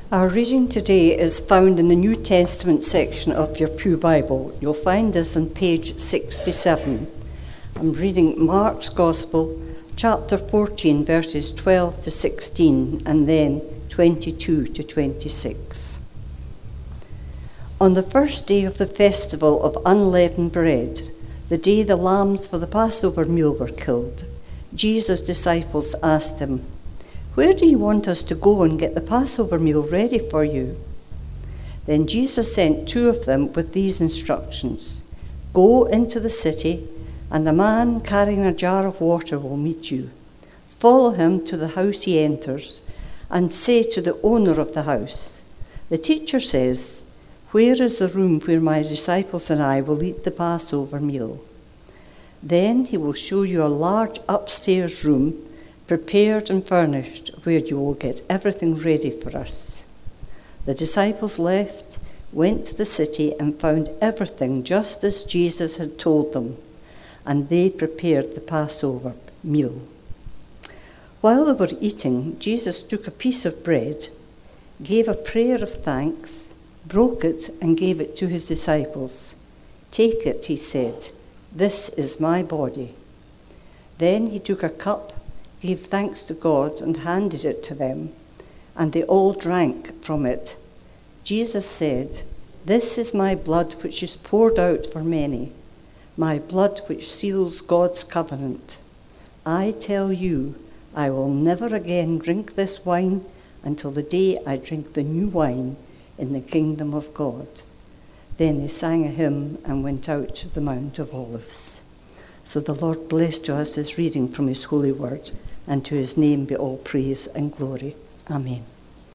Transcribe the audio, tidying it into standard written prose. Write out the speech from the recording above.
Our reading today is found in the New Testament section of your Pew Bible. You'll find this on page 67. I'm reading Mark's Gospel, chapter 14, verses 12 to 16, and then 22 to 26. On the first day of the festival of unleavened bread, the day the lambs for the Passover meal were killed, Jesus' disciples asked him, "Where do you want us to go and get the Passover meal ready for you?" Then Jesus sent two of them with these instructions. "Go into the city, and a man carrying a jar of water will meet you. Follow him to the house he enters, and say to the owner of the house, 'The teacher says, where is the room where my disciples and I will eat the Passover meal?' Then he will show you a large upstairs room, prepared and furnished, where you will get everything ready for us." The disciples left, went to the city, and found everything just as Jesus had told them, and they prepared the Passover meal. While they were eating, Jesus took a piece of bread, gave a prayer of thanks, broke it, and gave it to his disciples. "Take it," he said, "this is my body." Then he took a cup, gave thanks to God, and handed it to them, and they all drank from it. Jesus said, "This is my blood which is poured out for many, my blood which seals God's covenant. I tell you, I will never again drink this wine until the day I drink the new wine in the kingdom of God." Then they sang a hymn and went out to the Mount of Olives. So the Lord bless to us his reading from his holy word, and to his name be all praise and glory. Amen.